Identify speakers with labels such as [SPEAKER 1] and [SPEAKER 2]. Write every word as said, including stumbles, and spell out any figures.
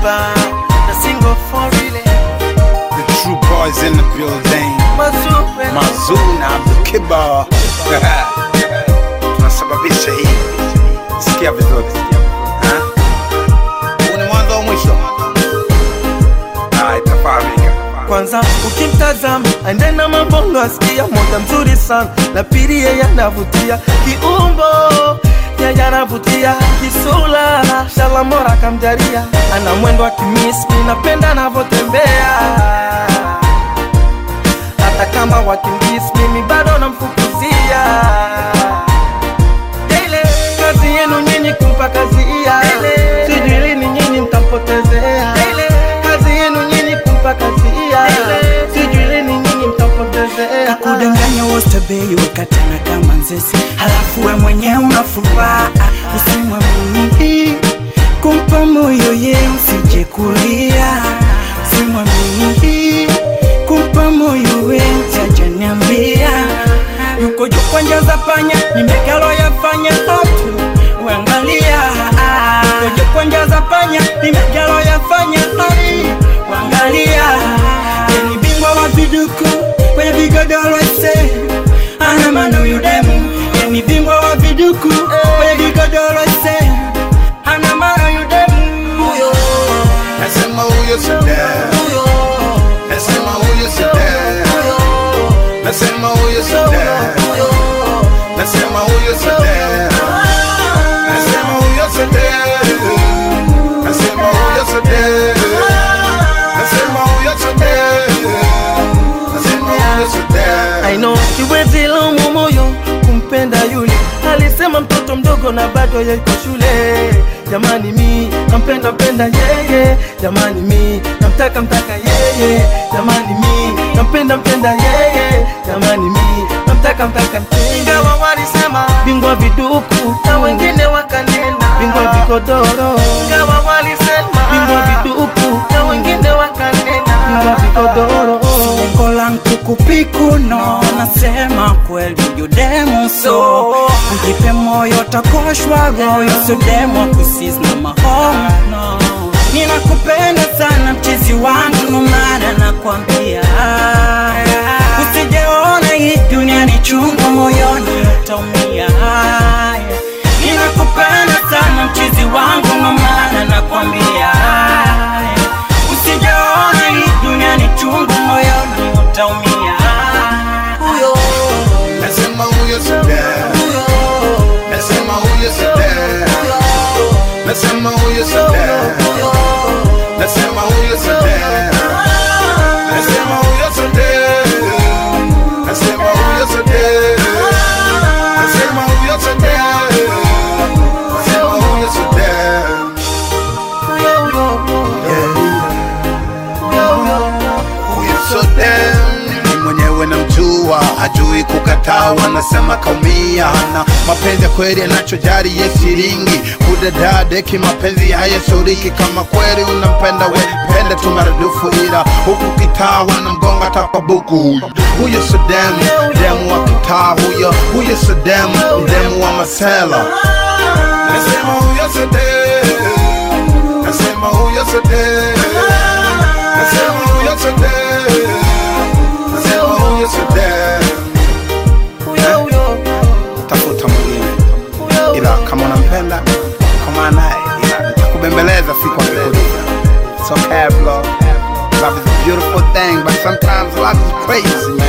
[SPEAKER 1] Kiba, the single for really.
[SPEAKER 2] The true boys in the building.
[SPEAKER 1] Mazuna,
[SPEAKER 2] Mazuna, the Kiba. Tunasababisha hii. Sikia vizuri. Ha? Huu ni mwanzo wa mwisho. Ah, itafahamika.
[SPEAKER 1] Kwanza ukimtazama andena mabongo asikia moja mzuri sana. La pili yeye anavutia kiumbo, yeye anavutia kisula. Shalamora kamjaria, ana mwendo wa kimiski, napenda anavotembea. Hata kama wakimbisi mimi bado namfukuzia. Daily kazi yenu nyinyi kumpa kazi iya. Sijui lini nyinyi mtampotezea. Kazi yenu nyinyi kumpa kazi iya. Sijui lini nyinyi mtampotezea.
[SPEAKER 3] Kakudanganya wote bei wakatana kama nzesi, halafu we mwenye unafuraha. Usimwamini kumpa moyo ye usije kulia. Usimwamini kumpa moyo we jaja niambia. Yuko juu kwa njia za panya, nimekalo yafanya hotu uangalia. Yuko juu kwa njia za panya, nimekalo yafanya hotu uangalia. Yeni bingwa wa viduku kwenye vigodoro ise, ana mano yudemu. Yeni bingwa wa viduku kwenye vigodoro ise, ana mano yudemu.
[SPEAKER 2] Nasema huyo sida. Nasema huyo sida. Nasema huyo sida. Nasema huyo sida. Nasema huyo sida. Nasema huyo sida. Nasema huyo sida. Nasema huyo sida.
[SPEAKER 1] I know kiwezi lumu moyo kumpenda yule. Alisema mtoto mdogo na bado yuko shule. Jamani mi nampenda mpenda yeye. Jamani mi namtaka mtaka yeye. Jamani mi nampenda mpenda yeye. Jamani mi namtaka mtaka yeye. Ingawa walisema bingwa viduku na wengine wakanena bingwa vigodoro. Ingawa walisema bingwa viduku na wengine wakanena bingwa vigodoro.
[SPEAKER 3] Lengo langu kukupiku no, nasema kweli yudemu so. Ujipe moyo takoshwa goyo, so demo kusis na mahomo no. Ninakupenda sana mchizi wangu no maana nakwambia. Usijeona hii dunia ni chungu, moyoni utaumia. Ninakupenda sana mchizi wangu no maana nakwambia. Usijeona hii dunia ni chungu, moyoni utaumia. Huyo
[SPEAKER 2] Nasema huyo sida. Nasema huyo sida. Nasema huyo sida. Nasema huyo sida. Nasema huyo sida. Nasema huyo sida. Nasema huyo sida. Nasema huyo sida. Huyo sida. Ni mwenyewe namjua, hajui kukataa, wanasema kaumia. Na mapenzi ya kweli anachojari ye shilingi. Kudadadeki mapenzi haya shuriki. Kama kweli unampenda we pende tu maradufu, ila huku kitaa wanamgonga takwa buku. Huyo so demu, demu wa kitaa huyo. Huyo so demu, demu wa masela. Nasema huyo so demu. Nasema huyo so demu. Nasema huyo so demu. Nasema huyo so demu. Tafuta mwingine, ila kama unampenda kama naye, ila nitakubembeleza siku akikuja. It's okay bro. Love is a beautiful thing, but sometimes love is crazy man.